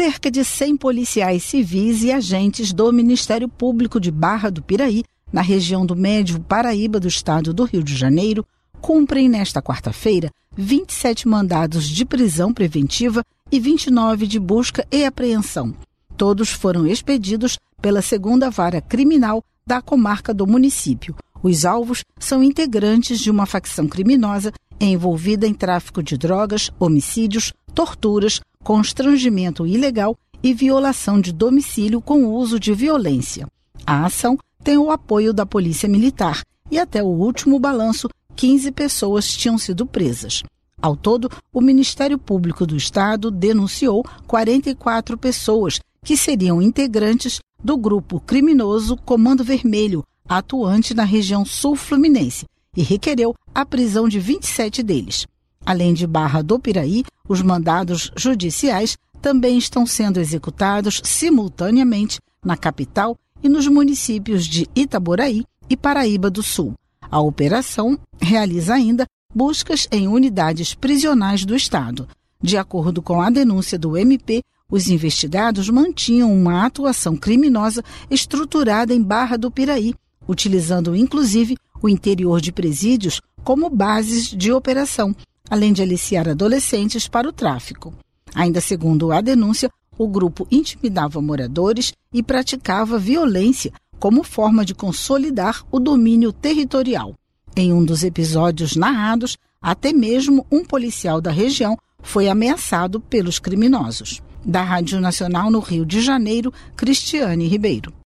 Cerca de 100 policiais civis e agentes do Ministério Público de Barra do Piraí, na região do Médio Paraíba do estado do Rio de Janeiro, cumprem nesta quarta-feira 27 mandados de prisão preventiva e 29 de busca e apreensão. Todos foram expedidos pela 2ª Vara Criminal da comarca do município. Os alvos são integrantes de uma facção criminosa envolvida em tráfico de drogas, homicídios, torturas, constrangimento ilegal e violação de domicílio com o uso de violência. A ação tem o apoio da Polícia Militar e até o último balanço, 15 pessoas tinham sido presas. Ao todo, o Ministério Público do Estado denunciou 44 pessoas que seriam integrantes do grupo criminoso Comando Vermelho, atuante na região sul-fluminense, e requereu a prisão de 27 deles. Além de Barra do Piraí, os mandados judiciais também estão sendo executados simultaneamente na capital e nos municípios de Itaboraí e Paraíba do Sul. A operação realiza ainda buscas em unidades prisionais do Estado. De acordo com a denúncia do MP, os investigados mantinham uma atuação criminosa estruturada em Barra do Piraí, utilizando inclusive o interior de presídios como bases de operação, além de aliciar adolescentes para o tráfico. Ainda segundo a denúncia, o grupo intimidava moradores e praticava violência como forma de consolidar o domínio territorial. Em um dos episódios narrados, até mesmo um policial da região foi ameaçado pelos criminosos. Da Rádio Nacional no Rio de Janeiro, Cristiane Ribeiro.